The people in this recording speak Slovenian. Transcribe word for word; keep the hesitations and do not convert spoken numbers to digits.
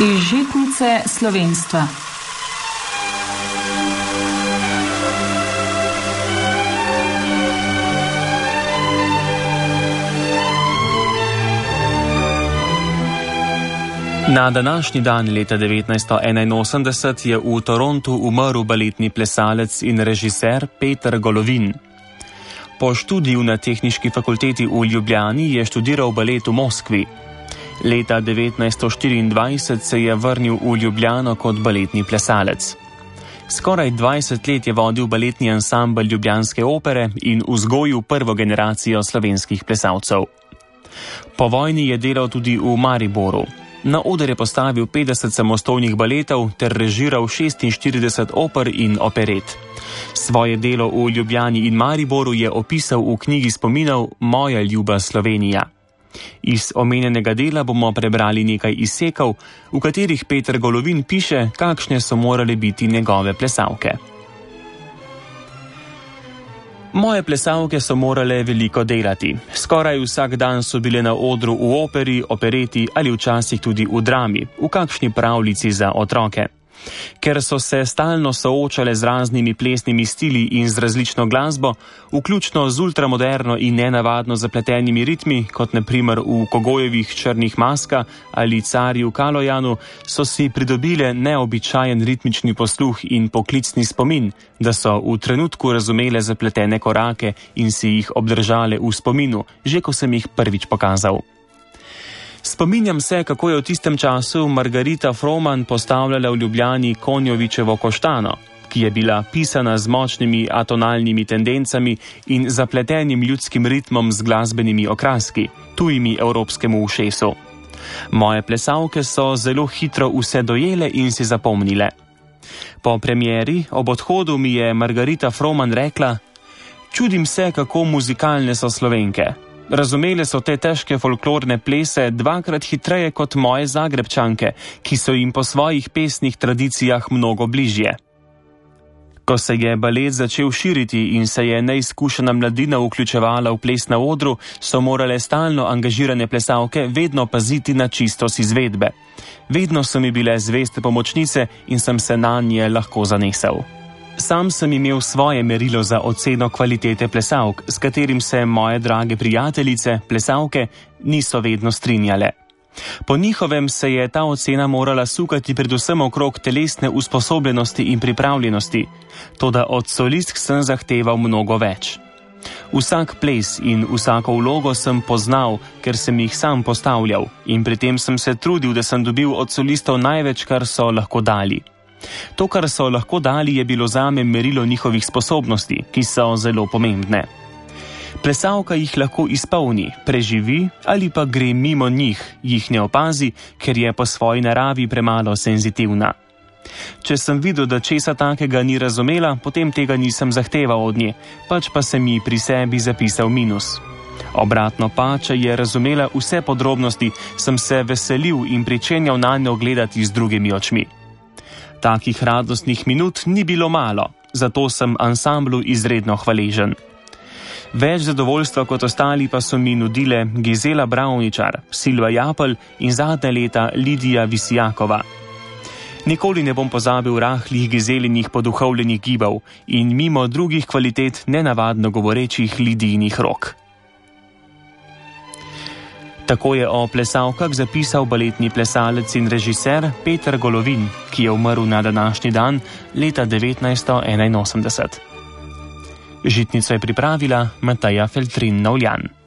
Iz žitnice slovenstva. Na današnji dan leta devetnajststo enainosemdeset je v Torontu umrl baletni plesalec in režiser Peter Golovin. Po študiju na Tehniški fakulteti v Ljubljani je študiral balet v Moskvi. Leta devetnajststo štiriindvajset se je vrnil v Ljubljano kot baletni plesalec. Skoraj dvajset let je vodil baletni ansambel Ljubljanske opere in vzgojil prvo generacijo slovenskih plesalcev. Po vojni je delal tudi v Mariboru. Na oder je postavil petdeset samostojnih baletov ter režiral šestinštirideset oper in operet. Svoje delo v Ljubljani in Mariboru je opisal v knjigi spominov Moja ljuba Slovenija. Iz omenjenega dela bomo prebrali nekaj izsekov, v katerih Peter Golovin piše, kakšne so morale biti njegove plesalke. Moje plesalke so morale veliko delati. Skoraj vsak dan so bile na odru v operi, opereti ali včasih tudi v drami, v kakšni pravljici za otroke. Ker so se stalno soočale z raznimi plesnimi stili in z različno glasbo, vključno z ultramoderno in nenavadno zapletenimi ritmi, kot na primer v Kogojevih Črnih maska ali Carju Kalojanu, so si pridobile neobičajen ritmični posluh in poklicni spomin, da so v trenutku razumele zapletene korake in si jih obdržale v spominu, že ko sem jih prvič pokazal. Spominjam se, kako je v tistem času Margarita Froman postavljala v Ljubljani Konjovičevo Koštano, ki je bila pisana z močnimi atonalnimi tendencami in zapletenim ljudskim ritmom z glasbenimi okraski, tujimi evropskemu ušesu. Moje plesalke so zelo hitro vse dojele in si zapomnile. Po premieri, ob odhodu mi je Margarita Froman rekla: "Čudim se, kako muzikalne so Slovenke. Razumele so te težke folklorne plese dvakrat hitreje kot moje Zagrebčanke, ki so jim po svojih pesnih tradicijah mnogo bližje." Ko se je balet začel širiti in se je neizkušena mladina vključevala v ples na odru, so morale stalno angažirane plesalke vedno paziti na čistost izvedbe. Vedno so mi bile zveste pomočnice in sem se nanje lahko zanesel. Sam sem imel svoje merilo za oceno kvalitete plesalk, s katerim se moje drage prijateljice, plesalke, niso vedno strinjale. Po njihovem se je ta ocena morala sukati predvsem okrog telesne usposobljenosti in pripravljenosti, toda od solistk sem zahteval mnogo več. Vsak ples in vsako vlogo sem poznal, ker sem jih sam postavljal, in pri tem sem se trudil, da sem dobil od solistov največ, kar so lahko dali. To, kar so lahko dali, je bilo zame merilo njihovih sposobnosti, ki so zelo pomembne. Plesalka jih lahko izpolni, preživi ali pa gre mimo njih, jih ne opazi, ker je po svoji naravi premalo senzitivna. Če sem videl, da česa takega ni razumela, potem tega nisem zahteval od nje, pač pa sem ji pri sebi zapisal minus. Obratno pa, če je razumela vse podrobnosti, sem se veselil in pričenjal nanjo gledati z drugimi očmi. Takih radostnih minut ni bilo malo, zato sem ansamblu izredno hvaležen. Več zadovoljstva kot ostali pa so mi nudile Gizela Bravničar, Silva Japelj in zadnja leta Lidija Visijakova. Nikoli ne bom pozabil rahlih Gizelinih poduhovljenih gibov in mimo drugih kvalitet nenavadno govorečih Lidijinih rok. Tako je o plesalkah zapisal baletni plesalec in režiser Peter Golovin, ki je umrl na današnji dan leta devetnajststo enainosemdeset. Žitnico je pripravila Mateja Feltrin Novljan.